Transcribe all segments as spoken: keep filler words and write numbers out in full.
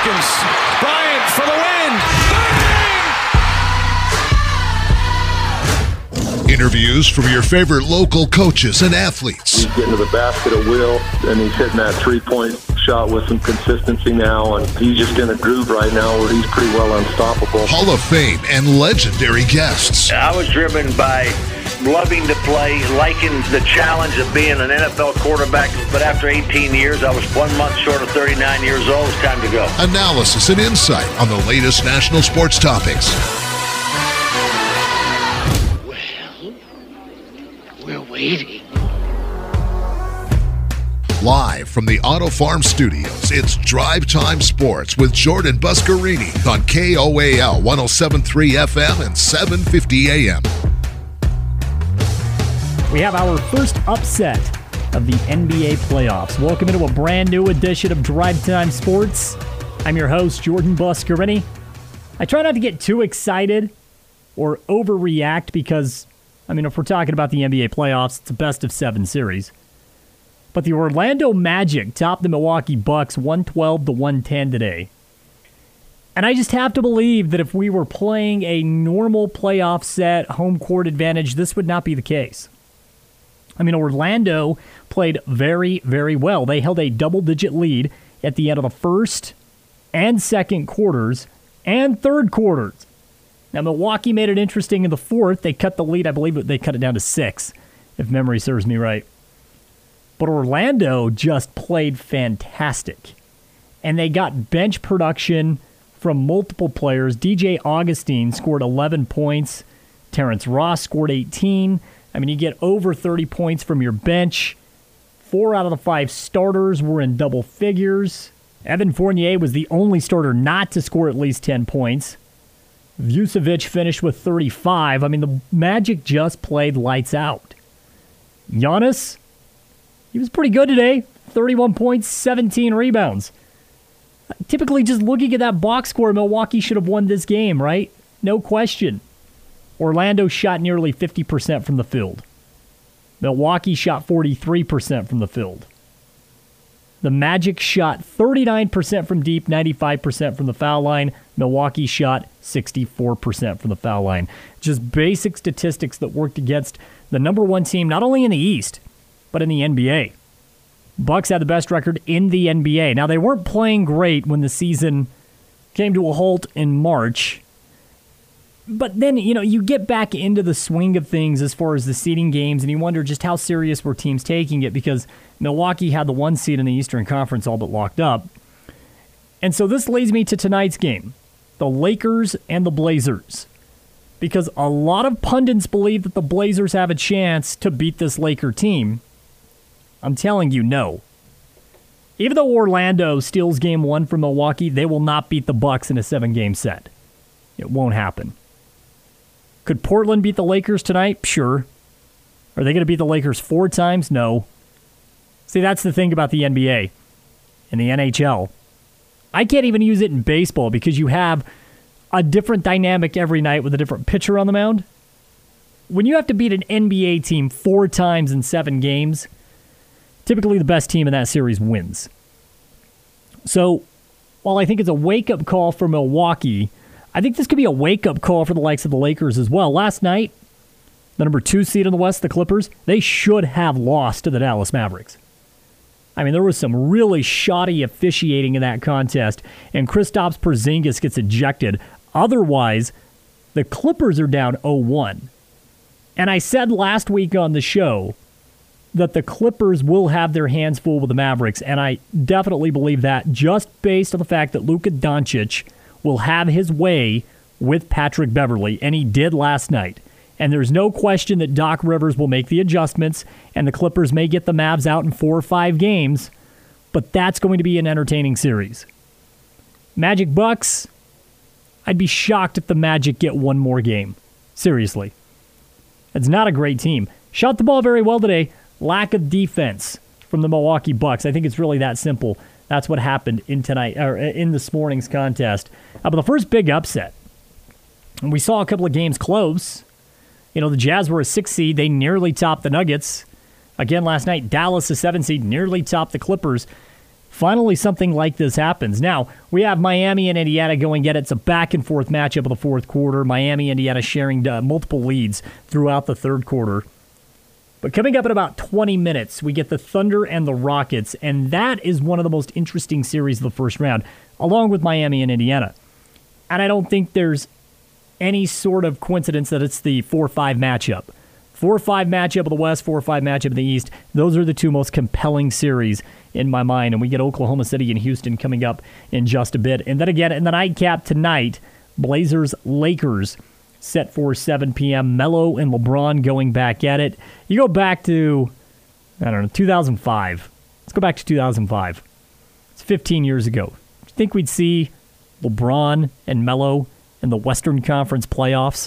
seconds. Bryant for the win. Bang! Interviews from your favorite local coaches and athletes. He's getting to the basket at will, and he's hitting that three-point shot with some consistency now, and he's just in a groove right now where he's pretty well unstoppable. Hall of Fame and legendary guests. I was driven by loving to play, liking the challenge of being an N F L quarterback, but after eighteen years, I was one month short of thirty-nine years old. It's time to go. Analysis and insight on the latest national sports topics. Well, we're waiting. Live from the Auto Farm Studios, it's Drive Time Sports with Jordan Buscarini on K O A L one oh seven point three F M and seven fifty A M. We have our first upset of the N B A playoffs. Welcome into a brand new edition of Drive Time Sports. I'm your host, Jordan Buscarini. I try not to get too excited or overreact because, I mean, if we're talking about the N B A playoffs, it's a best of seven series. But the Orlando Magic topped the Milwaukee Bucks one twelve to one ten today. And I just have to believe that if we were playing a normal playoff set, home court advantage, this would not be the case. I mean, Orlando played very, very well. They held a double-digit lead at the end of the first and second quarters and third quarters. Now, Milwaukee made it interesting in the fourth. They cut the lead. I believe they cut it down to six, if memory serves me right. But Orlando just played fantastic. And they got bench production from multiple players. D J Augustine scored eleven points. Terrence Ross scored eighteen. I mean, you get over thirty points from your bench. Four out of the five starters were in double figures. Evan Fournier was the only starter not to score at least ten points. Vucevic finished with thirty-five. I mean, the Magic just played lights out. Giannis, he was pretty good today. thirty-one points, seventeen rebounds. Typically, just looking at that box score, Milwaukee should have won this game, right? No question. Orlando shot nearly fifty percent from the field. Milwaukee shot forty-three percent from the field. The Magic shot thirty-nine percent from deep, ninety-five percent from the foul line. Milwaukee shot sixty-four percent from the foul line. Just basic statistics that worked against the number one team, not only in the East, but in the N B A. Bucks had the best record in the N B A. Now, they weren't playing great when the season came to a halt in March. But then, you know, you get back into the swing of things as far as the seeding games, and you wonder just how serious were teams taking it, because Milwaukee had the one seed in the Eastern Conference all but locked up. And so this leads me to tonight's game, the Lakers and the Blazers. Because a lot of pundits believe that the Blazers have a chance to beat this Laker team. I'm telling you, no. Even though Orlando steals game one from Milwaukee, they will not beat the Bucks in a seven-game set. It won't happen. Could Portland beat the Lakers tonight? Sure. Are they going to beat the Lakers four times? No. See, that's the thing about the N B A and the N H L. I can't even use it in baseball because you have a different dynamic every night with a different pitcher on the mound. When you have to beat an N B A team four times in seven games, typically the best team in that series wins. So, while I think it's a wake-up call for Milwaukee, I think this could be a wake-up call for the likes of the Lakers as well. Last night, the number two seed in the West, the Clippers, they should have lost to the Dallas Mavericks. I mean, there was some really shoddy officiating in that contest, and Kristaps Porzingis gets ejected. Otherwise, the Clippers are down oh one. And I said last week on the show that the Clippers will have their hands full with the Mavericks, and I definitely believe that just based on the fact that Luka Doncic will have his way with Patrick Beverley, and he did last night. And there's no question that Doc Rivers will make the adjustments, and the Clippers may get the Mavs out in four or five games, but that's going to be an entertaining series. Magic Bucks, I'd be shocked if the Magic get one more game. Seriously. It's not a great team. Shot the ball very well today. Lack of defense from the Milwaukee Bucks. I think it's really that simple. That's what happened in tonight or in this morning's contest. Uh, but the first big upset, and we saw a couple of games close. You know, the Jazz were a six seed. They nearly topped the Nuggets. Again last night, Dallas, a seven seed, nearly topped the Clippers. finally something like this happens. Now, we have Miami and Indiana going at it. It's a back-and-forth matchup of the fourth quarter. Miami, Indiana sharing uh, multiple leads throughout the third quarter. But coming up in about twenty minutes, we get the Thunder and the Rockets, and that is one of the most interesting series of the first round, along with Miami and Indiana. And I don't think there's any sort of coincidence that it's the four five matchup. four five matchup of the West, four five matchup of the East. Those are the two most compelling series in my mind. And we get Oklahoma City and Houston coming up in just a bit. And then again, in the nightcap tonight, Blazers-Lakers set for seven p.m. Melo and LeBron going back at it. You go back to, I don't know, two thousand five. Let's go back to two thousand five. It's fifteen years ago. Do you think we'd see LeBron and Melo in the Western Conference playoffs?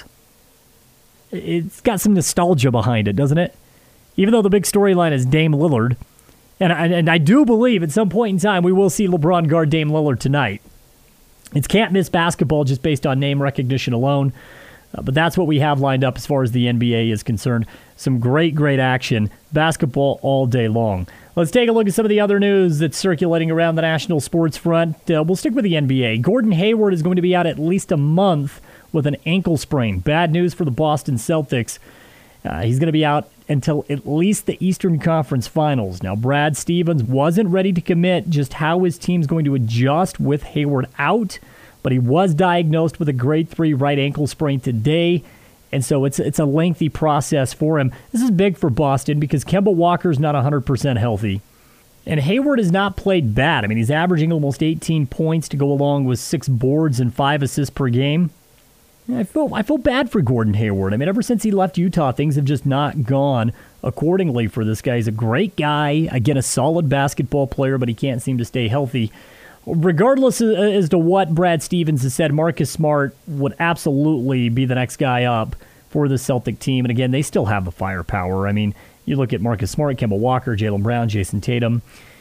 It's got some nostalgia behind it, doesn't it? Even though the big storyline is Dame Lillard. And I, and I do believe at some point in time we will see LeBron guard Dame Lillard tonight. It's can't miss basketball just based on name recognition alone. Uh, but that's what we have lined up as far as the N B A is concerned. Some great, great action. Basketball all day long. Let's take a look at some of the other news that's circulating around the national sports front. Uh, we'll stick with the N B A. Gordon Hayward is going to be out at least a month with an ankle sprain. Bad news for the Boston Celtics. Uh, he's going to be out until at least the Eastern Conference Finals. Now, Brad Stevens wasn't ready to commit just how his team's going to adjust with Hayward out, but he was diagnosed with a grade three right ankle sprain today, and so it's it's a lengthy process for him. This is big for Boston because Kemba Walker's not one hundred percent healthy. And Hayward has not played bad. I mean, he's averaging almost eighteen points to go along with six boards and five assists per game. I feel I feel bad for Gordon Hayward. I mean, ever since he left Utah, things have just not gone accordingly for this guy. He's a great guy, again, a solid basketball player, but he can't seem to stay healthy. Regardless as to what Brad Stevens has said, Marcus Smart would absolutely be the next guy up for the Celtic team. And again, they still have the firepower. I mean, you look at Marcus Smart, Kemba Walker, Jaylen Brown, Jason Tatum.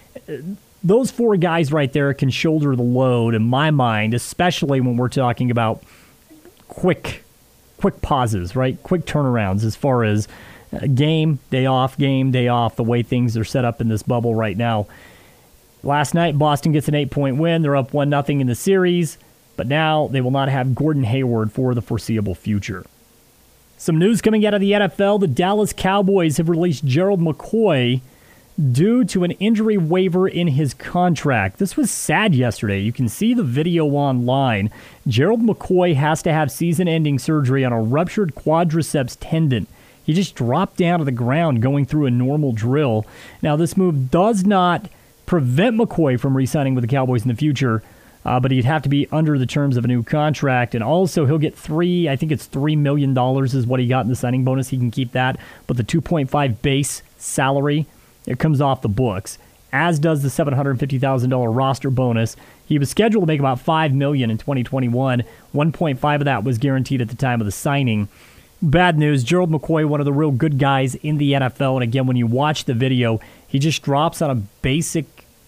Those four guys right there can shoulder the load, in my mind, especially when we're talking about quick quick pauses, right? Quick turnarounds as far as game, day off, game, day off, the way things are set up in this bubble right now. Last night, Boston gets an eight-point win. They're up one nothing in the series, but now they will not have Gordon Hayward for the foreseeable future. Some news coming out of the N F L. The Dallas Cowboys have released Gerald McCoy due to an injury waiver in his contract. This was sad yesterday. You can see the video online. Gerald McCoy has to have season-ending surgery on a ruptured quadriceps tendon. He just dropped down to the ground going through a normal drill. Now, this move does not prevent McCoy from re-signing with the Cowboys in the future, uh, but he'd have to be under the terms of a new contract. And also, he'll get three, I think it's three million dollars is what he got in the signing bonus. He can keep that. But the two point five base salary, it comes off the books, as does the seven hundred fifty thousand dollars roster bonus. He was scheduled to make about five million dollars in twenty twenty-one. one point five of that was guaranteed at the time of the signing. Bad news, Gerald McCoy, one of the real good guys in the N F L. And again, when you watch the video, he just drops on a basic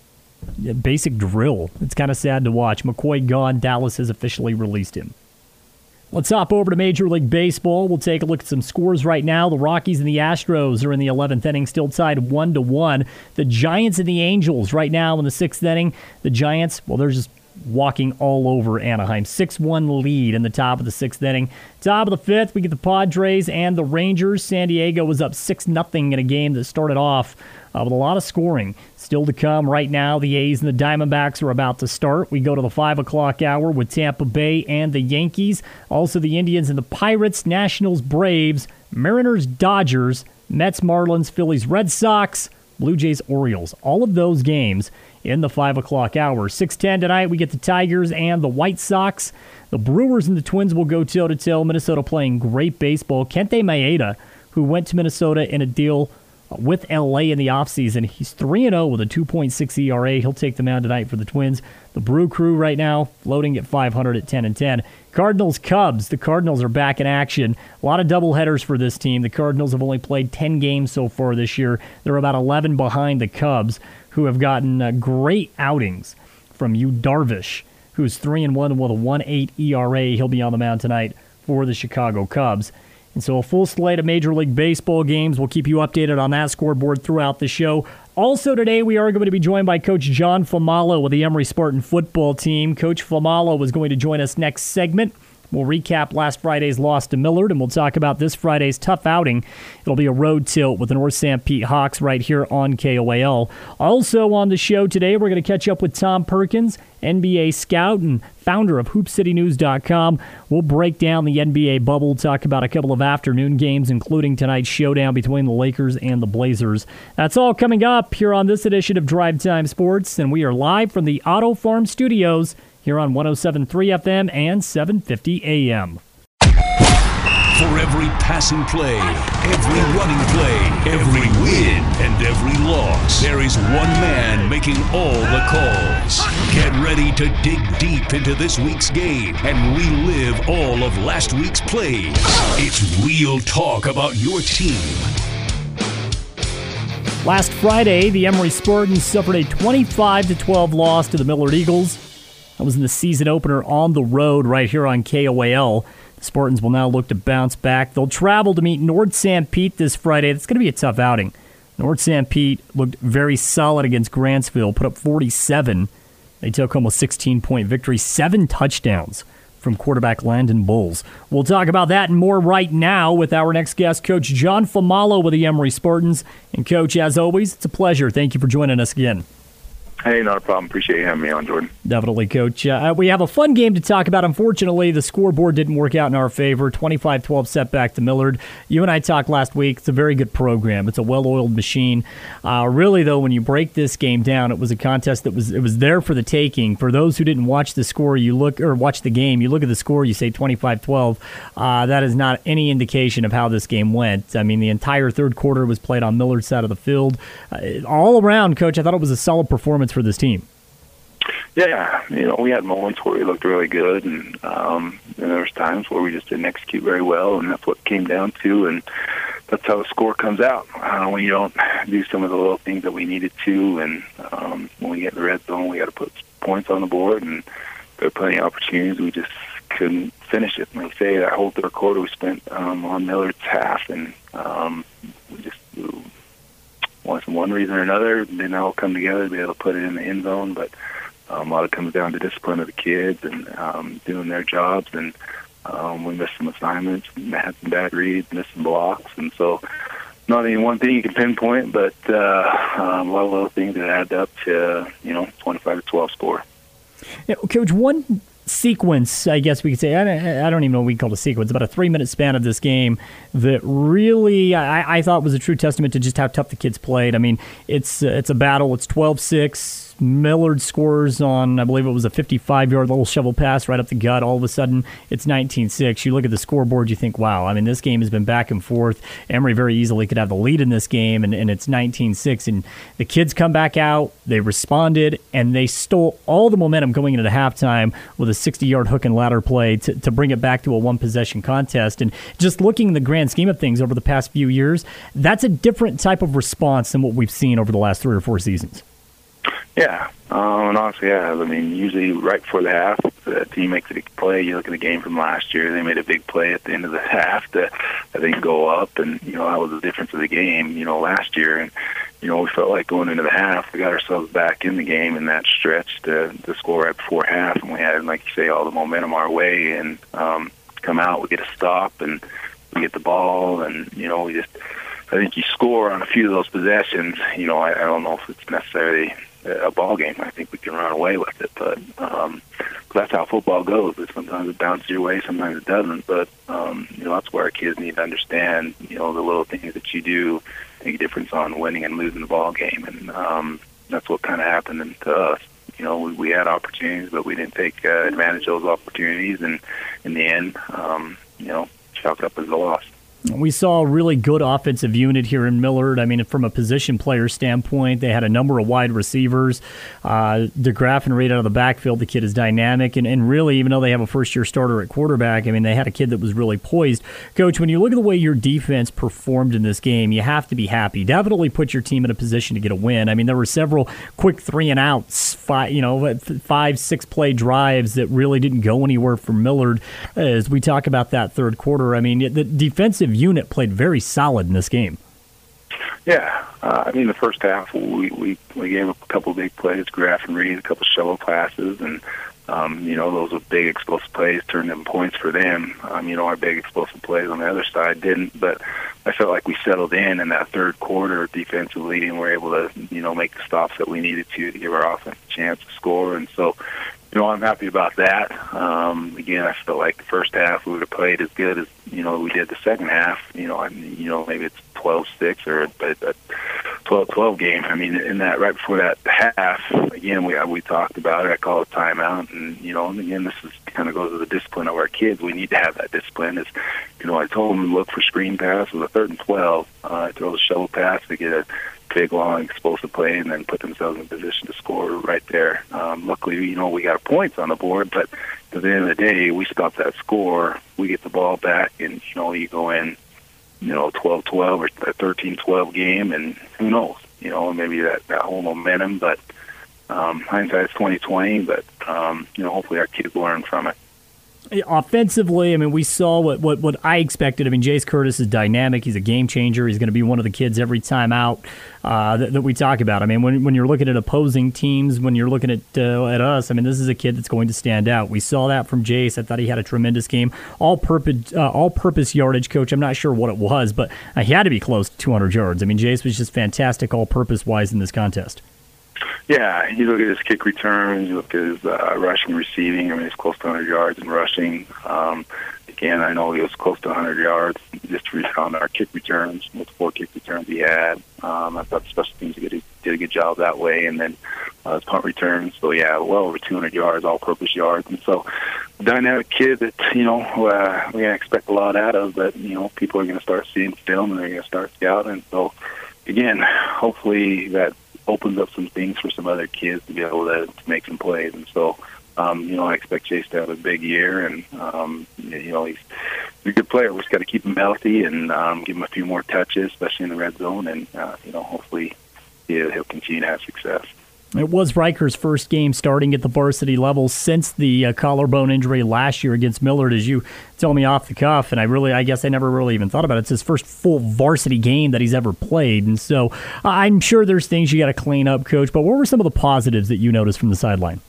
basic drill. It's kind of sad to watch. McCoy gone. Dallas has officially released him. Let's hop over to Major League Baseball. We'll take a look at some scores right now. The Rockies and the Astros are in the eleventh inning, still tied one to one. The Giants and the Angels right now in the sixth inning. The Giants, well, they're just walking all over Anaheim. six one lead in the top of the sixth inning. Top of the fifth, we get the Padres and the Rangers. San Diego was up six nothing in a game that started off uh, with a lot of scoring. Still to come right now, the A's and the Diamondbacks are about to start. We go to the five o'clock hour with Tampa Bay and the Yankees. Also the Indians and the Pirates, Nationals, Braves, Mariners, Dodgers, Mets, Marlins, Phillies, Red Sox, Blue Jays, Orioles. All of those games in the five o'clock hour. six ten tonight, we get the Tigers and the White Sox. The Brewers and the Twins will go toe-to-toe. Minnesota playing great baseball. Kente Maeda, who went to Minnesota in a deal with L A in the offseason. He's three and oh with a two point six E R A. He'll take the mound tonight for the Twins. The Brew Crew right now floating at five hundred at ten and ten. Cardinals, Cubs. The Cardinals are back in action. A lot of doubleheaders for this team. The Cardinals have only played ten games so far this year. They're about eleven behind the Cubs, who have gotten uh, great outings from Yu Darvish, who's three and one with a one point eight E R A. He'll be on the mound tonight for the Chicago Cubs. And so a full slate of Major League Baseball games. We'll keep you updated on that scoreboard throughout the show. Also today, we are going to be joined by Coach John Famalo with the Emory Spartan football team. Coach Famalo is going to join us next segment. We'll recap last Friday's loss to Millard, and we'll talk about this Friday's tough outing. It'll be a road tilt with the North Saint Pete Hawks right here on K O A L. Also on the show today, we're going to catch up with Tom Perkins, N B A scout and founder of hoop city news dot com. We'll break down the N B A bubble, talk about a couple of afternoon games, including tonight's showdown between the Lakers and the Blazers. That's all coming up here on this edition of Drive Time Sports, and we are live from the Auto Farm Studios here on one oh seven point three F M and seven fifty A M. For every passing play, every running play, every win, and every loss, there is one man making all the calls. Get ready to dig deep into this week's game and relive all of last week's plays. It's real talk about your team. Last Friday, the Emory Spartans suffered a twenty-five to twelve loss to the Millard Eagles. That was in the season opener on the road right here on K O A L. The Spartans will now look to bounce back. They'll travel to meet North Saint Pete this Friday. It's going to be a tough outing. North Saint Pete looked very solid against Grantsville, put up forty-seven. They took home a sixteen-point victory, seven touchdowns from quarterback Landon Bowles. We'll talk about that and more right now with our next guest, Coach John Famalo with the Emory Spartans. And, Coach, as always, it's a pleasure. Thank you for joining us again. Hey, not a problem. Appreciate you having me on, Jordan. Definitely, Coach. Uh, we have a fun game to talk about. Unfortunately, the scoreboard didn't work out in our favor. twenty-five twelve setback to Millard. You and I talked last week. It's a very good program. It's a well-oiled machine. Uh, really, though, when you break this game down, it was a contest that was it was there for the taking. For those who didn't watch the score, you look or watch the game, you look at the score, you say twenty-five twelve. Uh, that is not any indication of how this game went. I mean, the entire third quarter was played on Millard's side of the field. Uh, all around, Coach, I thought it was a solid performance for this team. Yeah, you know, we had moments where we looked really good, and, um, and there was times where we just didn't execute very well, and that's what it came down to, and that's how the score comes out. Uh, when you don't do some of the little things that we needed to, and um, when we get in the red zone, we got to put points on the board, and there were plenty of opportunities. We just couldn't finish it. Like I say, that whole third quarter we spent um, on Millard's half, and um, we just one, for one reason or another, didn't all come together to be able to put it in the end zone, but Um, a lot of it comes down to discipline of the kids and um, doing their jobs. And um, we missed some assignments, had some bad reads, missed some blocks. And so not any one thing you can pinpoint, but uh, um, a lot of little things that add up to, you know, twenty-five to twelve score. Yeah, Coach, one sequence, I guess we could say, I don't, I don't even know what we call it a sequence, about a three-minute span of this game that really I, I thought was a true testament to just how tough the kids played. I mean, it's, uh, it's a battle. It's twelve six. Millard scores on, I believe it was a fifty-five-yard little shovel pass right up the gut. All of a sudden, it's nineteen six. You look at the scoreboard, you think, wow, I mean, this game has been back and forth. Emory very easily could have the lead in this game, and, and it's nineteen six. And the kids come back out, they responded, and they stole all the momentum going into the halftime with a sixty-yard hook and ladder play to, to bring it back to a one-possession contest. And just looking in the grand scheme of things over the past few years, that's a different type of response than what we've seen over the last three or four seasons. Yeah, um, and honestly, yeah. I mean, usually right before the half, the team makes a big play. You look at the game from last year; they made a big play at the end of the half to, I think, go up, and you know that was the difference of the game. You know, last year, and you know we felt like going into the half, we got ourselves back in the game in that stretch to, to score right before half, and we had, like you say, all the momentum our way, and um, come out, we get a stop, and we get the ball, and you know we just, I think you score on a few of those possessions. You know, I, I don't know if it's necessarily a ball game. I think we can run away with it, but um, that's how football goes. Sometimes it bounces your way, sometimes it doesn't. But um, you know, that's where our kids need to understand. You know, the little things that you do make a difference on winning and losing the ball game, and um, that's what kind of happened to us. You know, we, we had opportunities, but we didn't take uh, advantage of those opportunities, and in the end, um, you know, chalked up as a loss. We saw a really good offensive unit here in Millard. I mean, from a position player standpoint, they had a number of wide receivers. Uh, DeGraff and right out of the backfield, the kid is dynamic. And, and really, even though they have a first-year starter at quarterback, I mean, they had a kid that was really poised. Coach, when you look at the way your defense performed in this game, you have to be happy. Definitely put your team in a position to get a win. I mean, there were several quick three-and-outs, five, you know, five, six-play drives that really didn't go anywhere for Millard. As we talk about that third quarter, I mean, the defensive unit played very solid in this game. Yeah, uh, I mean, the first half, we, we, we gave a couple of big plays, Graff and Reed, a couple of shovel passes, and, um, you know, those were big explosive plays, turned in points for them. Um, you know, our big explosive plays on the other side didn't, but I felt like we settled in in that third quarter defensively and were able to, you know, make the stops that we needed to to give our offense a chance to score. And so, you know, I'm happy about that. Um, again, I felt like the first half we would have played as good as, you know, we did the second half. You know, I mean, you know, maybe it's twelve six or a, a twelve twelve game. I mean, in that, right before that half, again, we we talked about it. I call it timeout. And, you know, and again, this is kind of goes to the discipline of our kids. We need to have that discipline. Is, you know, I told them to look for screen pass with a third and twelve. Uh, throw the shovel pass to get a big, long, explosive play and then put themselves in position to score right there. Um, luckily, you know, we got points on the board, but at the end of the day, we stop that score, we get the ball back, and, you know, you go in, you know, twelve twelve or a thirteen twelve game, and who knows, you know, maybe that, that whole momentum, but um, hindsight's twenty twenty, but, um, you know, hopefully our kids learn from it. Offensively, I mean, we saw what, what, what I expected. I mean, Jace Curtis is dynamic. He's a game changer. He's going to be one of the kids every time out uh, that, that we talk about. I mean, when when you're looking at opposing teams, when you're looking at uh, at us, I mean, this is a kid that's going to stand out. We saw that from Jace. I thought he had a tremendous game. All-purpose uh, all-purpose yardage, Coach. I'm not sure what it was, but uh, he had to be close to two hundred yards. I mean, Jace was just fantastic all-purpose-wise in this contest. Yeah, you look at his kick returns, you look at his uh, rushing, receiving. I mean, he's close to one hundred yards in rushing. Um, again, I know he was close to one hundred yards just on our kick returns, with four kick returns he had. Um, I thought the special teams did a, did a good job that way, and then uh, his punt returns. So, yeah, well over two hundred yards, all-purpose yards. And so, dynamic kid that, you know, uh, we're going to expect a lot out of, but, you know, people are going to start seeing film and they're going to start scouting. So, again, hopefully that opens up some things for some other kids to be able to, to make some plays. And so, um, you know, I expect Chase to have a big year. And, um, you know, he's, he's a good player. We just got to keep him healthy and um, give him a few more touches, especially in the red zone. And, uh, you know, hopefully he'll, he'll continue to have success. It was Riker's first game starting at the varsity level since the uh, collarbone injury last year against Millard, as you tell me off the cuff, and I really, I guess I never really even thought about it. It's his first full varsity game that he's ever played, and so uh, I'm sure there's things you got to clean up, Coach, but what were some of the positives that you noticed from the sideline?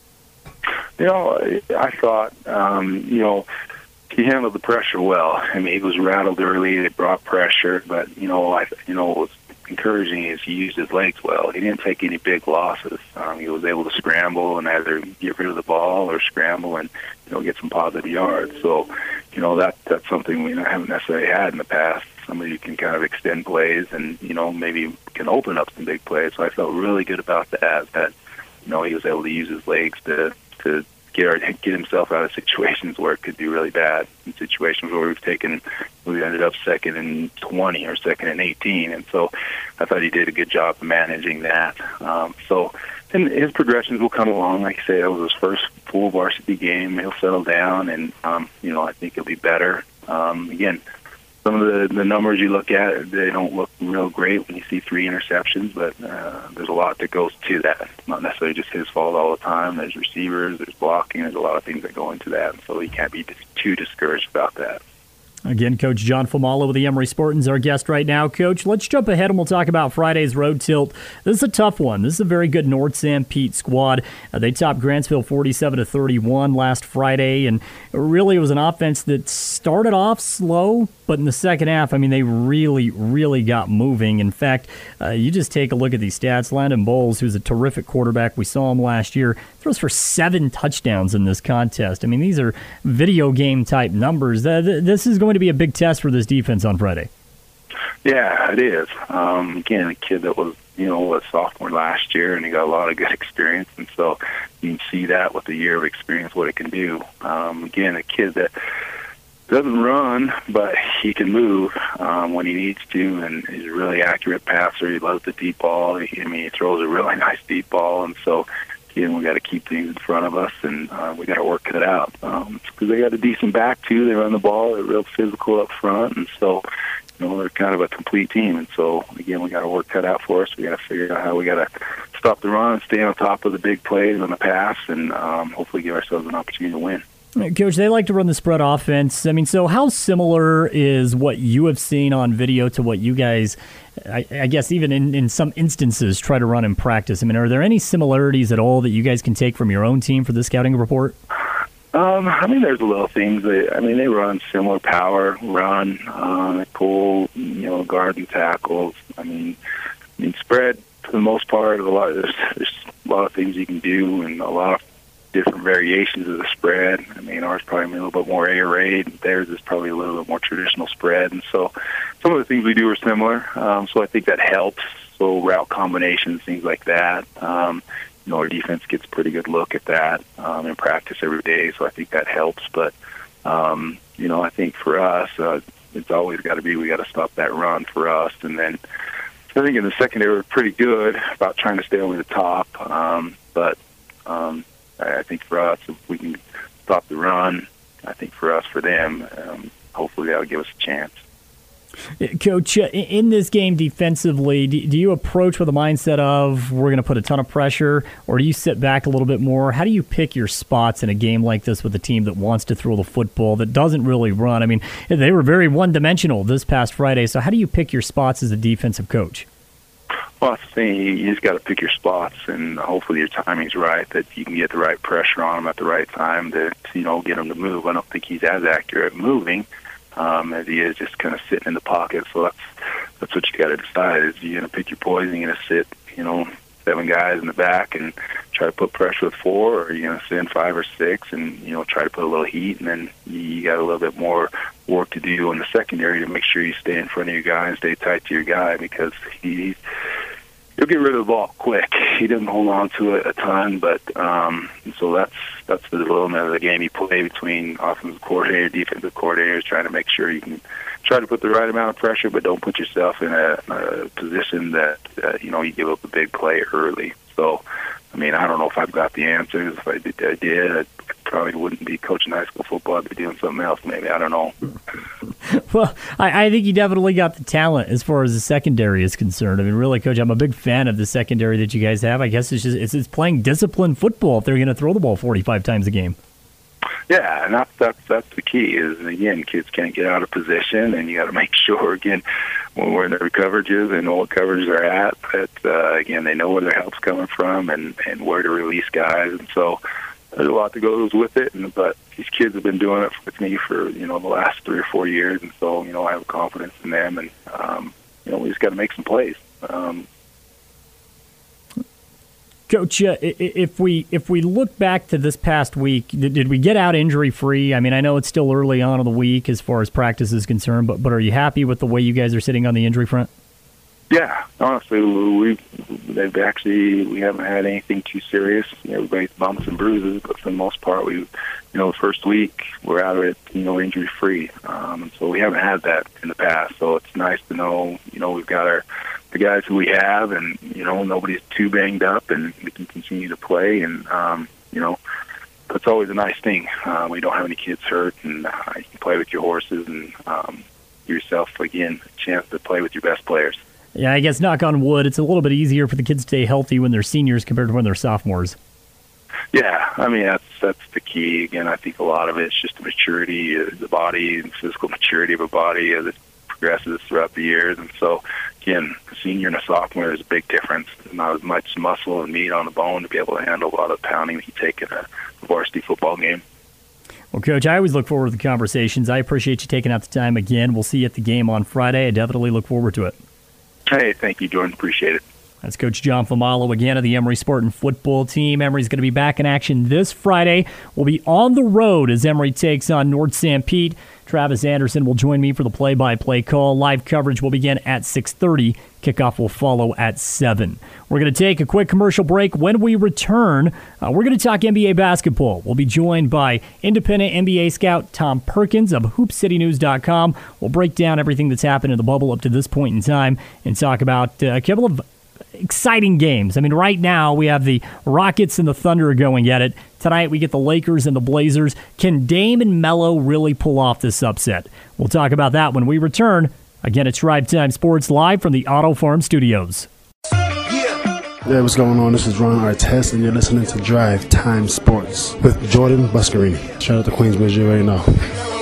You know, I thought, um, you know, he handled the pressure well. I mean, he was rattled early, it brought pressure, but, you know, I, you know, it was encouraging is he used his legs well. He didn't take any big losses. Um, he was able to scramble and either get rid of the ball or scramble and, you know, get some positive yards. So, you know, that that's something we haven't necessarily had in the past. Somebody who can kind of extend plays and, you know, maybe can open up some big plays. So I felt really good about that, that, you know, he was able to use his legs to, to get, get himself out of situations where it could be really bad, in situations where we've taken, we ended up second and twenty or second and eighteen. And so I thought he did a good job of managing that. Um, so, and his progressions will come along. Like I say, it was his first full varsity game. He'll settle down, and, um, you know, I think he'll be better. Um, again, some of the, the numbers you look at, they don't look real great when you see three interceptions, but uh, there's a lot that goes to that. It's not necessarily just his fault all the time. There's receivers, there's blocking, there's a lot of things that go into that, and so you can't be too discouraged about that. Again, Coach John Famala with the Emory Spartans, our guest right now. Coach, let's jump ahead and we'll talk about Friday's road tilt. This is a tough one. This is a very good North San Pete squad. Uh, they topped Grantsville forty-seven to thirty-one last Friday, and really it was an offense that started off slow, but in the second half, I mean, they really, really got moving. In fact, uh, you just take a look at these stats. Landon Bowles, who's a terrific quarterback, we saw him last year, throws for seven touchdowns in this contest. I mean, these are video game type numbers. Uh, th- this is going to be a big test for this defense on Friday. Yeah, it is. Um, again, a kid that was, you know, a sophomore last year, and he got a lot of good experience, and so you can see that with a year of experience, what it can do. Um, again, a kid that doesn't run, but he can move um, when he needs to, and he's a really accurate passer. He loves the deep ball. He, I mean, he throws a really nice deep ball, and so again, we got to keep things in front of us, and uh, we got to work it out. Um, because they got a decent back too. They run the ball. They're real physical up front, and so you know they're kind of a complete team. And so again, we got to work that out for us. We got to figure out how we got to stop the run and stay on top of the big plays on the pass, and um, hopefully give ourselves an opportunity to win. Coach, they like to run the spread offense. I mean, so how similar is what you have seen on video to what you guys, I, I guess even in, in some instances, try to run in practice? I mean, are there any similarities at all that you guys can take from your own team for the scouting report? Um, I mean, there's little things. That, I mean, they run similar power, run, uh, they pull, you know, guard and tackles. I mean, I mean, spread for the most part. A lot. There's, there's a lot of things you can do, and a lot of different variations of the spread. I mean, ours probably a little bit more air raid. Theirs is probably a little bit more traditional spread. And so some of the things we do are similar. Um, so I think that helps. So route combinations, things like that. Um, you know, our defense gets a pretty good look at that um, in practice every day. So I think that helps. But, um, you know, I think for us, uh, it's always got to be we got to stop that run for us. And then I think in the secondary we're pretty good about trying to stay over the top. Um, but, um, I think for us, if we can stop the run, I think for us, for them, um, hopefully that'll give us a chance. Coach, in this game defensively, do you approach with a mindset of we're going to put a ton of pressure, or do you sit back a little bit more? How do you pick your spots in a game like this with a team that wants to throw the football, that doesn't really run? I mean, they were very one-dimensional this past Friday, so how do you pick your spots as a defensive coach? Well, that's the thing. You just got to pick your spots, and hopefully your timing's right, that you can get the right pressure on him at the right time to, you know, get him to move. I don't think he's as accurate at moving um, as he is just kind of sitting in the pocket. So that's that's what you got to decide. Is you're going to pick your poison, you're going to sit, you know, seven guys in the back and try to put pressure with four, or you're going to send five or six and, you know, try to put a little heat, and then you got a little bit more work to do in the secondary to make sure you stay in front of your guy and stay tight to your guy, because he's he'll get rid of the ball quick. He doesn't hold on to it a ton, but um, so that's that's the element of the game you play between offensive coordinator, defensive coordinators, trying to make sure you can try to put the right amount of pressure, but don't put yourself in a, a position that uh, you know you give up a big play early. So, I mean, I don't know if I've got the answers. If I did, I did. I probably wouldn't be coaching high school football. I'd be doing something else, maybe. I don't know. Well, I, I think you definitely got the talent as far as the secondary is concerned. I mean, really, Coach, I'm a big fan of the secondary that you guys have. I guess it's just it's, it's playing disciplined football if they're going to throw the ball forty-five times a game. Yeah, and that's, that's, that's the key is, again, kids can't get out of position, and you got to make sure, again, when we're in their coverages and what coverages are at, that, uh, again, they know where their help's coming from and, and where to release guys. And so there's a lot that goes with it, and, but these kids have been doing it with me for, you know, the last three or four years, and so, you know, I have confidence in them, and, um, you know, we just got to make some plays. Um, Coach, uh, if we if we look back to this past week, did, did we get out injury-free? I mean, I know it's still early on in the week as far as practice is concerned, but but are you happy with the way you guys are sitting on the injury front? Yeah, honestly, we they've actually we haven't had anything too serious. You know, everybody's bumps and bruises, but for the most part, we, you know, the first week we're out of it, you know, injury-free. Um, and so we haven't had that in the past. So it's nice to know, you know, we've got our the guys who we have, and you know nobody's too banged up, and we can continue to play. And um, you know that's always a nice thing. Uh, we don't have any kids hurt, and uh, you can play with your horses and um, give yourself again a chance to play with your best players. Yeah, I guess knock on wood, it's a little bit easier for the kids to stay healthy when they're seniors compared to when they're sophomores. Yeah, I mean that's that's the key. Again, I think a lot of it's just the maturity of the body and physical maturity of a body as it progresses throughout the years. And so, again, a senior and a sophomore, there's a big difference. There's not as much muscle and meat on the bone to be able to handle a lot of pounding that you take in a varsity football game. Well, Coach, I always look forward to the conversations. I appreciate you taking out the time again. We'll see you at the game on Friday. I definitely look forward to it. Hey, thank you, Jordan. Appreciate it. That's Coach John Famalo again of the Emory Spartan football team. Emory's going to be back in action this Friday. We'll be on the road as Emory takes on North Sanpete. Travis Anderson will join me for the play-by-play call. Live coverage will begin at six thirty. Kickoff will follow at seven. We're going to take a quick commercial break. When we return, uh, we're going to talk N B A basketball. We'll be joined by independent N B A scout Tom Perkins of hoop city news dot com. We'll break down everything that's happened in the bubble up to this point in time and talk about uh, a couple of exciting games. I mean, right now we have the Rockets and the Thunder going at it. Tonight we get the Lakers and the Blazers. Can Dame and Melo really pull off this upset? We'll talk about that when we return. Again, it's Drive Time Sports live from the Auto Farm Studios. Hey, what's going on? This is Ron Artest, and you're listening to Drive Time Sports with Jordan Buscarini. Shout out to Queensbridge, you already know.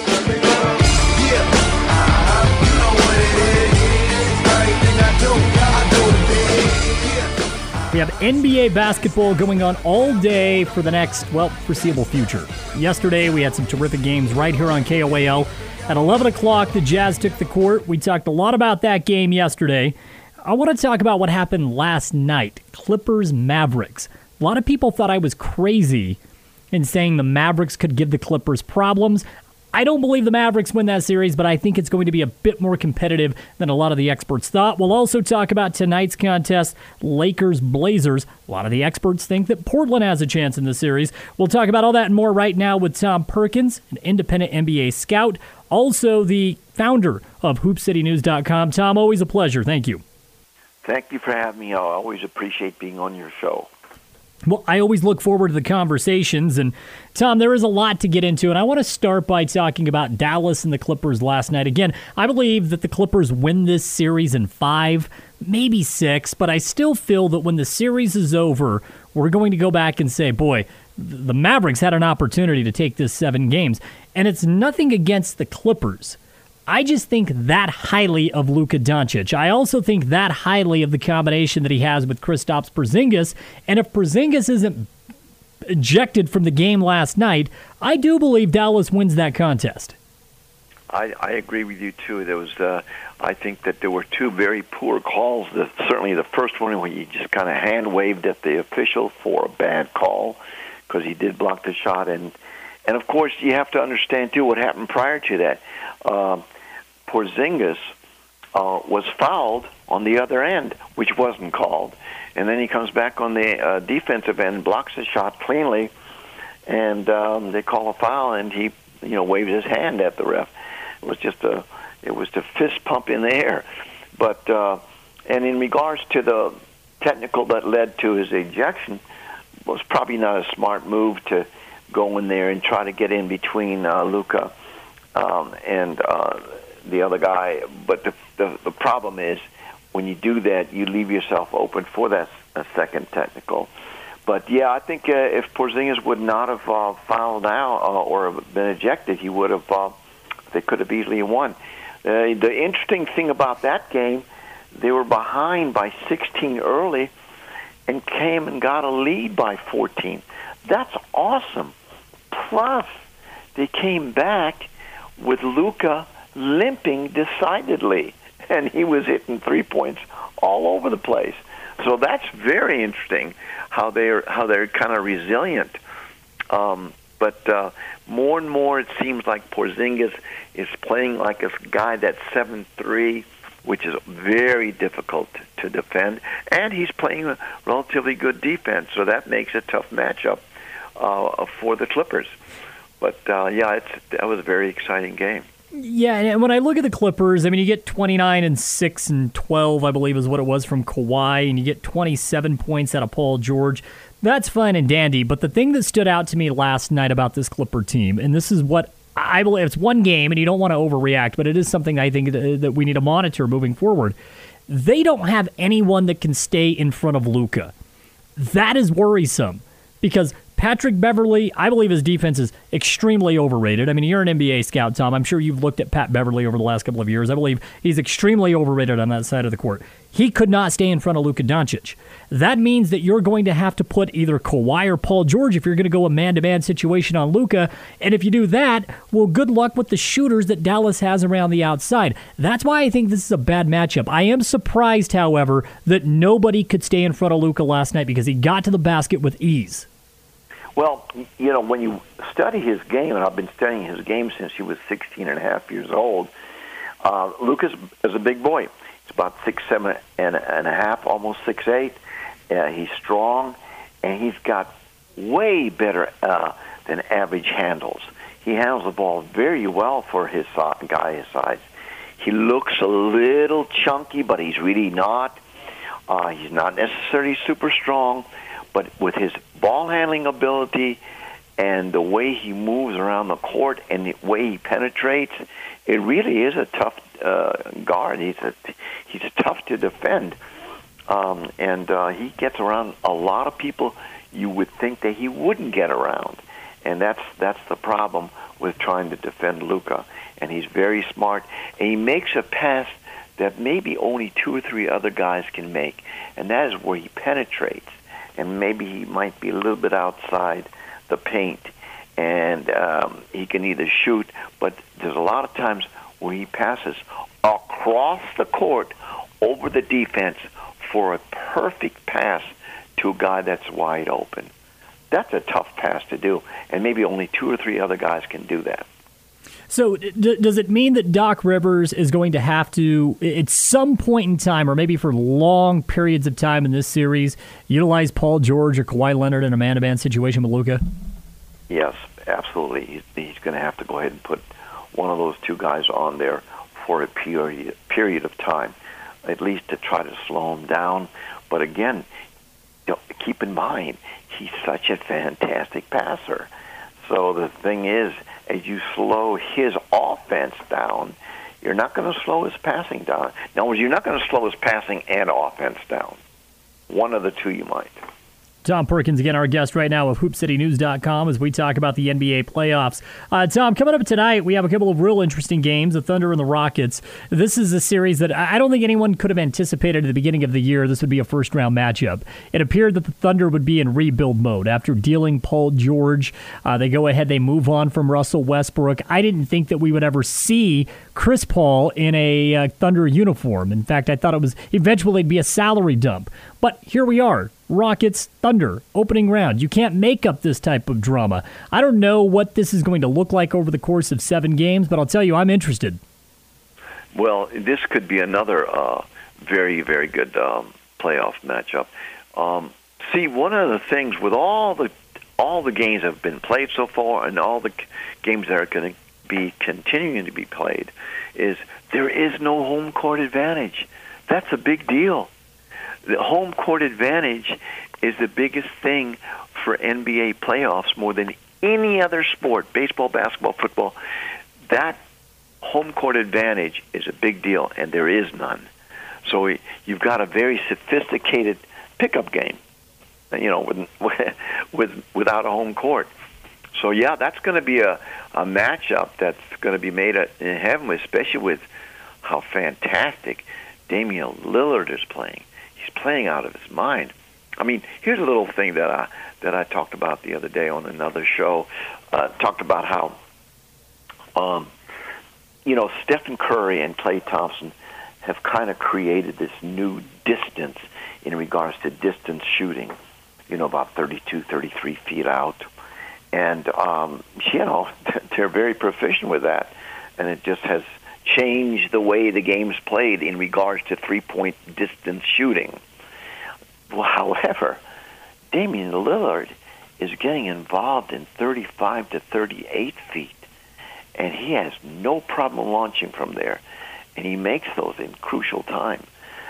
We have N B A basketball going on all day for the next, well, foreseeable future. Yesterday, we had some terrific games right here on K O A L. At eleven o'clock, the Jazz took the court. We talked a lot about that game yesterday. I want to talk about what happened last night. Clippers Mavericks. A lot of people thought I was crazy in saying the Mavericks could give the Clippers problems. I don't believe the Mavericks win that series, but I think it's going to be a bit more competitive than a lot of the experts thought. We'll also talk about tonight's contest, Lakers-Blazers. A lot of the experts think that Portland has a chance in the series. We'll talk about all that and more right now with Tom Perkins, an independent N B A scout, also the founder of hoop city news dot com. Tom, always a pleasure. Thank you. Thank you for having me. I always appreciate being on your show. Well, I always look forward to the conversations. And, Tom, there is a lot to get into, and I want to start by talking about Dallas and the Clippers last night. Again, I believe that the Clippers win this series in five, maybe six, but I still feel that when the series is over, we're going to go back and say, boy, the Mavericks had an opportunity to take this seven games. And it's nothing against the Clippers. I just think that highly of Luka Doncic. I also think that highly of the combination that he has with Kristaps Porzingis. And if Porzingis isn't ejected from the game last night, I do believe Dallas wins that contest. I, I agree with you, too. There was, uh, I think that there were two very poor calls. The, certainly the first one where you just kind of hand-waved at the official for a bad call because he did block the shot. And, and, of course, you have to understand, too, what happened prior to that. Uh, Porzingis uh, was fouled on the other end, which wasn't called. And then he comes back on the uh, defensive end, blocks the shot cleanly, and um, they call a foul, and he, you know, waves his hand at the ref. It was just a, it was the fist pump in the air. But uh, and in regards to the technical that led to his ejection, was probably not a smart move to go in there and try to get in between uh, Luka um, and. Uh, the other guy, but the, the the problem is when you do that, you leave yourself open for that a second technical. But yeah, I think uh, if Porzingis would not have uh, fouled out uh, or been ejected, he would have. Uh, they could have easily won. Uh, the interesting thing about that game, they were behind by sixteen early, and came and got a lead by fourteen. That's awesome. Plus, they came back with Luka limping decidedly, and he was hitting three points all over the place. So that's very interesting how they're how they're kind of resilient. Um, but uh, more and more, it seems like Porzingis is playing like a guy that's seven three, which is very difficult to defend, and he's playing a relatively good defense. So that makes a tough matchup uh, for the Clippers. But uh, yeah, it's that was a very exciting game. Yeah, and when I look at the Clippers, I mean, you get twenty-nine and six and twelve, I believe is what it was from Kawhi, and you get twenty-seven points out of Paul George. That's fine and dandy, but the thing that stood out to me last night about this Clipper team, and this is what I believe, it's one game, and you don't want to overreact, but it is something I think that we need to monitor moving forward. They don't have anyone that can stay in front of Luka. That is worrisome, because Patrick Beverley, I believe his defense is extremely overrated. I mean, you're an N B A scout, Tom. I'm sure you've looked at Pat Beverley over the last couple of years. I believe he's extremely overrated on that side of the court. He could not stay in front of Luka Doncic. That means that you're going to have to put either Kawhi or Paul George if you're going to go a man-to-man situation on Luka. And if you do that, well, good luck with the shooters that Dallas has around the outside. That's why I think this is a bad matchup. I am surprised, however, that nobody could stay in front of Luka last night because he got to the basket with ease. Well, you know, when you study his game, and I've been studying his game since he was sixteen and a half years old, uh, Lucas is a big boy. He's about six, seven and, and a half, almost six, eight. Uh, he's strong, and he's got way better uh, than average handles. He handles the ball very well for his size, guy his size. He looks a little chunky, but he's really not. Uh, he's not necessarily super strong, but with his ball handling ability and the way he moves around the court and the way he penetrates, it really is a tough uh, guard. He's a, he's tough to defend. Um, and uh, he gets around a lot of people you would think that he wouldn't get around. And that's that's the problem with trying to defend Luka. And he's very smart. And he makes a pass that maybe only two or three other guys can make. And that is where he penetrates. And maybe he might be a little bit outside the paint. And um, he can either shoot, but there's a lot of times where he passes across the court over the defense for a perfect pass to a guy that's wide open. That's a tough pass to do, and maybe only two or three other guys can do that. So d- does it mean that Doc Rivers is going to have to, at some point in time, or maybe for long periods of time in this series, utilize Paul George or Kawhi Leonard in a man-to-man situation with Luka? Yes, absolutely. He's, he's going to have to go ahead and put one of those two guys on there for a period period of time, at least to try to slow him down. But again, keep in mind, he's such a fantastic passer. So the thing is, as you slow his offense down, you're not going to slow his passing down. In other words, you're not going to slow his passing and offense down. One of the two you might. Tom Perkins, again, our guest right now of Hoop City News dot com as we talk about the N B A playoffs. Uh, Tom, coming up tonight, we have a couple of real interesting games, the Thunder and the Rockets. This is a series that I don't think anyone could have anticipated at the beginning of the year this would be a first-round matchup. It appeared that the Thunder would be in rebuild mode. After dealing Paul George, uh, they go ahead, they move on from Russell Westbrook. I didn't think that we would ever see Chris Paul in a uh, Thunder uniform. In fact, I thought it was eventually it'd be a salary dump. But here we are. Rockets, Thunder, opening round. You can't make up this type of drama. I don't know what this is going to look like over the course of seven games, but I'll tell you, I'm interested. Well, this could be another uh, very, very good um, playoff matchup. Um, see, one of the things with all the all the games that have been played so far and all the c- games that are going to be continuing to be played is there is no home court advantage. That's a big deal. The home court advantage is the biggest thing for N B A playoffs more than any other sport, baseball, basketball, football. That home court advantage is a big deal, and there is none. So you've got a very sophisticated pickup game, you know, with, with without a home court. So, yeah, that's going to be a, a matchup that's going to be made in heaven, especially with how fantastic Damian Lillard is playing. He's playing out of his mind. I mean, here's a little thing that I that I talked about the other day on another show. Uh, talked about how, um, you know, Stephen Curry and Klay Thompson have kind of created this new distance in regards to distance shooting. You know, about thirty-two, thirty-three feet out, and um, you know, they're very proficient with that, and it just has change the way the game's played in regards to three-point distance shooting. Well, however, Damian Lillard is getting involved in thirty-five to thirty-eight feet, and he has no problem launching from there, and he makes those in crucial time.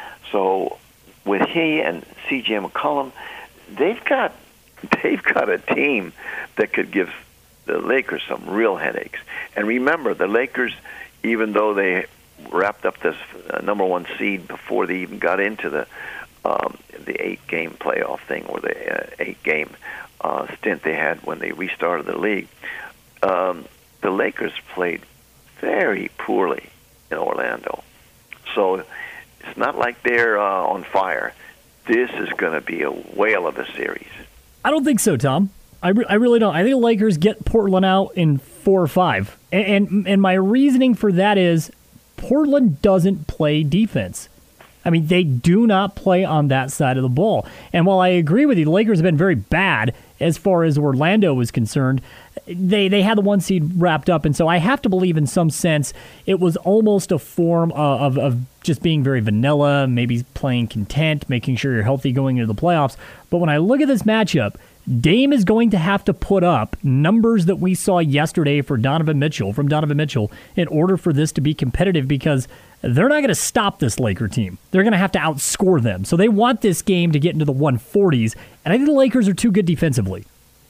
So with he and C J McCollum, they've got they've got a team that could give the Lakers some real headaches. And remember, the Lakers, even though they wrapped up this uh, number one seed before they even got into the um, the eight-game playoff thing, or the uh, eight-game uh, stint they had when they restarted the league, um, the Lakers played very poorly in Orlando. So it's not like they're uh, on fire. This is going to be a whale of a series. I don't think so, Tom. I, re- I really don't. I think the Lakers get Portland out in four or five. And, and and my reasoning for that is Portland doesn't play defense. I mean, they do not play on that side of the ball. And while I agree with you, the Lakers have been very bad as far as Orlando is concerned. They they had the one seed wrapped up, and so I have to believe in some sense it was almost a form of, of, of just being very vanilla, maybe playing content, making sure you're healthy going into the playoffs. But when I look at this matchup, Dame is going to have to put up numbers that we saw yesterday for Donovan Mitchell, from Donovan Mitchell, in order for this to be competitive, because they're not going to stop this Laker team. They're going to have to outscore them. So they want this game to get into the one forties, and I think the Lakers are too good defensively.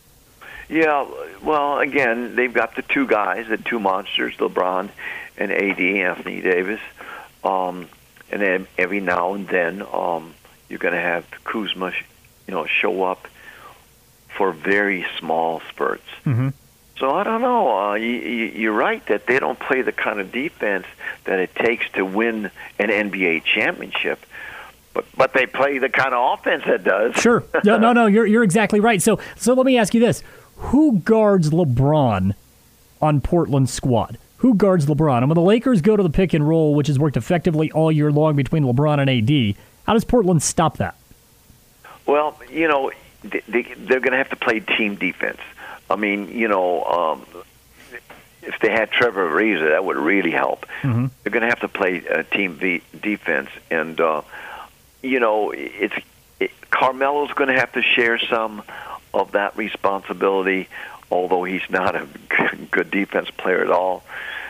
Yeah, well, again, they've got the two guys, the two monsters, LeBron and A D, Anthony Davis. Um, and then every now and then, um, you're going to have Kuzma, you know, show up for very small spurts. Mm-hmm. So I don't know. Uh, you, you're right that they don't play the kind of defense that it takes to win an N B A championship. But, but they play the kind of offense that does. Sure. No, no, no. You're you're exactly right. So so let me ask you this: who guards LeBron on Portland's squad? Who guards LeBron? And when the Lakers go to the pick and roll, which has worked effectively all year long between LeBron and A D, how does Portland stop that? Well, you know, they, they, they're going to have to play team defense. I mean, you know, um, if they had Trevor Ariza, that would really help. Mm-hmm. They're going to have to play uh, team v- defense, and uh, you know, it's it, Carmelo's going to have to share some of that responsibility, although he's not a good defense player at all.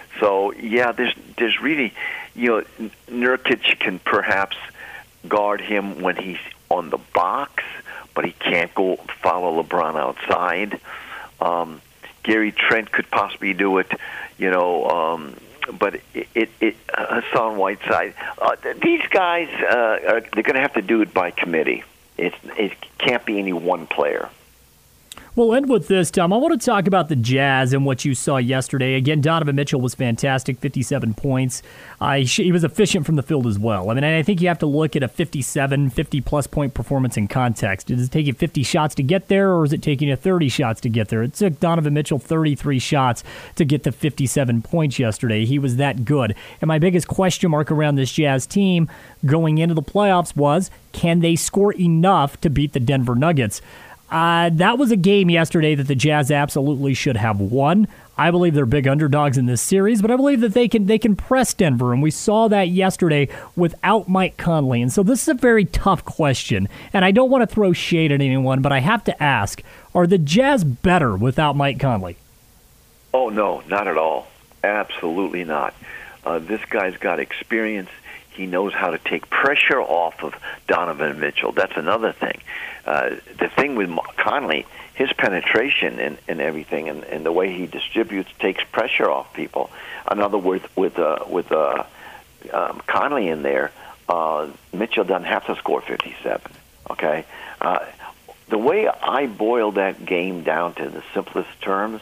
So yeah, there's there's really, you know, Nurkic can perhaps guard him when he's on the box, but he can't go follow LeBron outside. Um, Gary Trent could possibly do it, you know, um, but it, it, it Hassan Whiteside. Uh, these guys, uh, are, they're going to have to do it by committee. It's, it can't be any one player. We'll end with this, Tom. I want to talk about the Jazz and what you saw yesterday. Again, Donovan Mitchell was fantastic, fifty-seven points. Uh, he, he was efficient from the field as well. I mean, I think you have to look at a fifty-seven, fifty-plus point performance in context. Does it take you fifty shots to get there, or is it taking you thirty shots to get there? It took Donovan Mitchell thirty-three shots to get to fifty-seven points yesterday. He was that good. And my biggest question mark around this Jazz team going into the playoffs was, can they score enough to beat the Denver Nuggets? Uh, that was a game yesterday that the Jazz absolutely should have won. I believe they're big underdogs in this series, but I believe that they can they can press Denver, and we saw that yesterday without Mike Conley. And so this is a very tough question, and I don't want to throw shade at anyone, but I have to ask, are the Jazz better without Mike Conley? Oh, no, not at all. Absolutely not. Uh, this guy's got experience. He knows how to take pressure off of Donovan Mitchell. That's another thing. Uh, the thing with Conley, his penetration and, and everything, and, and the way he distributes takes pressure off people. In other words, with uh, with uh, um, Conley in there, uh, Mitchell doesn't have to score fifty-seven. Okay, uh, the way I boil that game down to the simplest terms,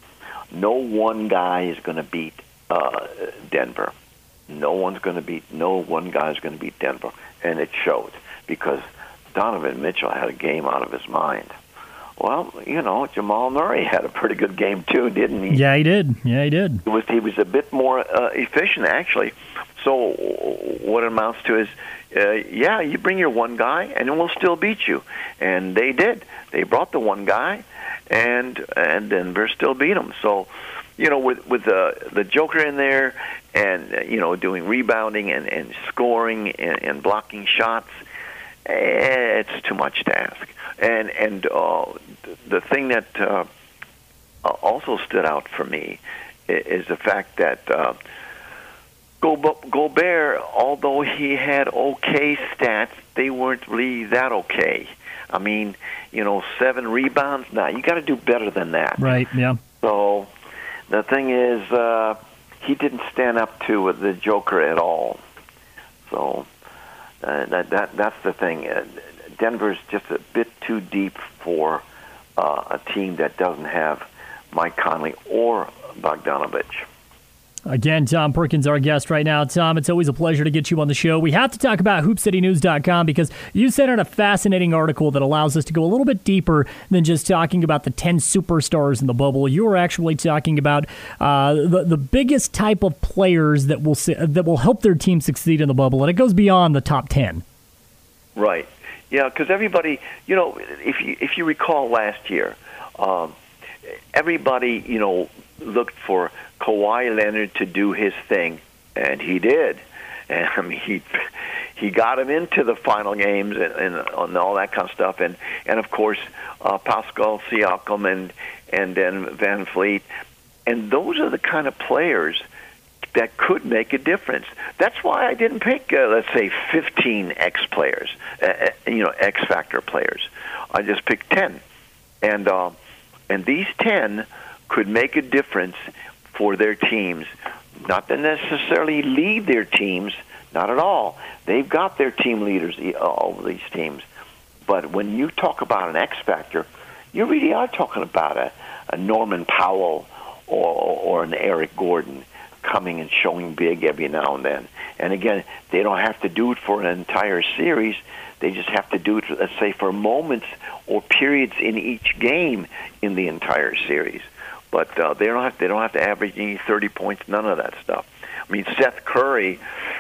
no one guy is going to beat uh, Denver. No one's going to beat. No one guy is going to beat Denver, and it showed because Donovan Mitchell had a game out of his mind. Well, you know, Jamal Murray had a pretty good game too, didn't he? Yeah, he did. Yeah, he did. He was he was a bit more uh, efficient actually. So what it amounts to is, uh, yeah, you bring your one guy, and we'll still beat you. And they did. They brought the one guy, and and Denver still beat them. So, you know, with with the the Joker in there, and uh, you know, doing rebounding and, and scoring and, and blocking shots, eh, it's too much to ask. And and uh, the thing that uh, also stood out for me is the fact that uh, Gobert, although he had okay stats, they weren't really that okay. I mean, you know, seven rebounds. Now you got to do better than that. Right. Yeah. So the thing is, uh, he didn't stand up to the Joker at all. So uh, that that that's the thing. Uh, Denver's just a bit too deep for uh, a team that doesn't have Mike Conley or Bogdanovich. Again, Tom Perkins, our guest right now. Tom, it's always a pleasure to get you on the show. We have to talk about hoop city news dot com because you sent out a fascinating article that allows us to go a little bit deeper than just talking about the ten superstars in the bubble. You were actually talking about uh, the, the biggest type of players that will that will help their team succeed in the bubble, and it goes beyond the top ten. Right. Yeah, because everybody, you know, if you if you recall last year, um, everybody, you know, looked for Kawhi Leonard to do his thing, and he did. And I mean, he he got him into the final games and, and, and all that kind of stuff. And and of course, uh, Pascal Siakam and and then Van Fleet, and those are the kind of players that could make a difference. That's why I didn't pick, uh, let's say, fifteen X players, uh, you know, X factor players. I just picked ten, and uh, and these ten could make a difference for their teams. Not to necessarily lead their teams Not at all. They've got their team leaders, all of these teams. But when you talk about an X factor, you really are talking about a, a Norman Powell or, or an Eric Gordon coming and showing big every now and then. And again, they don't have to do it for an entire series. They just have to do it, let's say, for moments or periods in each game in the entire series. But uh, they don't have they don't have to average any thirty points, none of that stuff. I mean, Seth Curry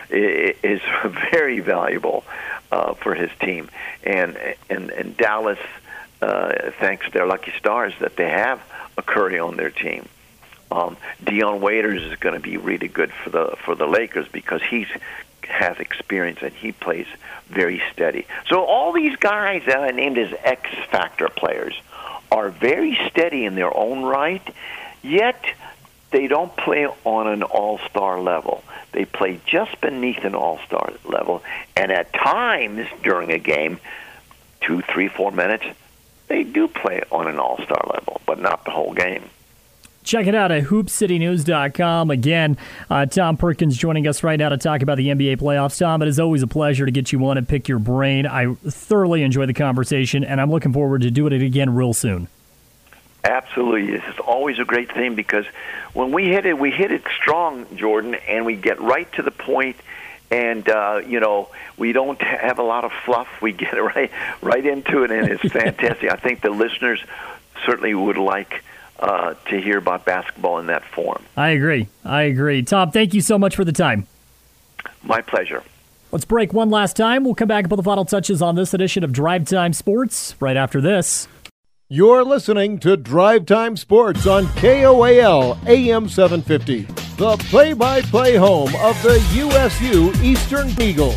is very valuable uh, for his team, and and and Dallas, uh, thanks to their lucky stars that they have a Curry on their team. Um, Dion Waiters is going to be really good for the for the Lakers because he's has experience and he plays very steady. So all these guys that I named as X factor players are very steady in their own right, yet they don't play on an all-star level. They play just beneath an all-star level, and at times during a game, two, three, four minutes, they do play on an all-star level, but not the whole game. Check it out at hoop city news dot com. Again, uh, Tom Perkins joining us right now to talk about the N B A playoffs. Tom, it is always a pleasure to get you on and pick your brain. I thoroughly enjoy the conversation, and I'm looking forward to doing it again real soon. Absolutely. This is always a great thing because when we hit it, we hit it strong, Jordan, and we get right to the point, and, uh, you know, we don't have a lot of fluff. We get right, right into it, and it's fantastic. I think the listeners certainly would like Uh, to hear about basketball in that form. I agree. I agree. Tom, thank you so much for the time. My pleasure. Let's break one last time. We'll come back and put the final touches on this edition of Drive Time Sports right after this. You're listening to Drive Time Sports on K O A L A M seven fifty, the play-by-play home of the U S U Eastern Eagles.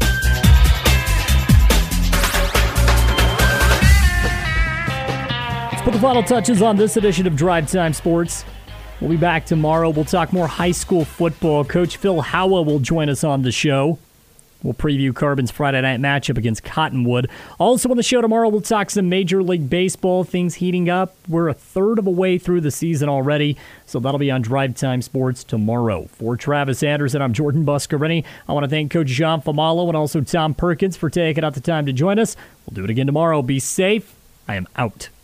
Put the final touches on this edition of Drive Time Sports. We'll be back tomorrow. We'll talk more high school football. Coach Phil Howa will join us on the show. We'll preview Carbon's Friday night matchup against Cottonwood. Also on the show tomorrow, we'll talk some Major League Baseball, things heating up. We're a third of a way through the season already, so that'll be on Drive Time Sports tomorrow. For Travis Anderson, I'm Jordan Buscarini. I want to thank Coach John Famalo and also Tom Perkins for taking out the time to join us. We'll do it again tomorrow. Be safe. I am out.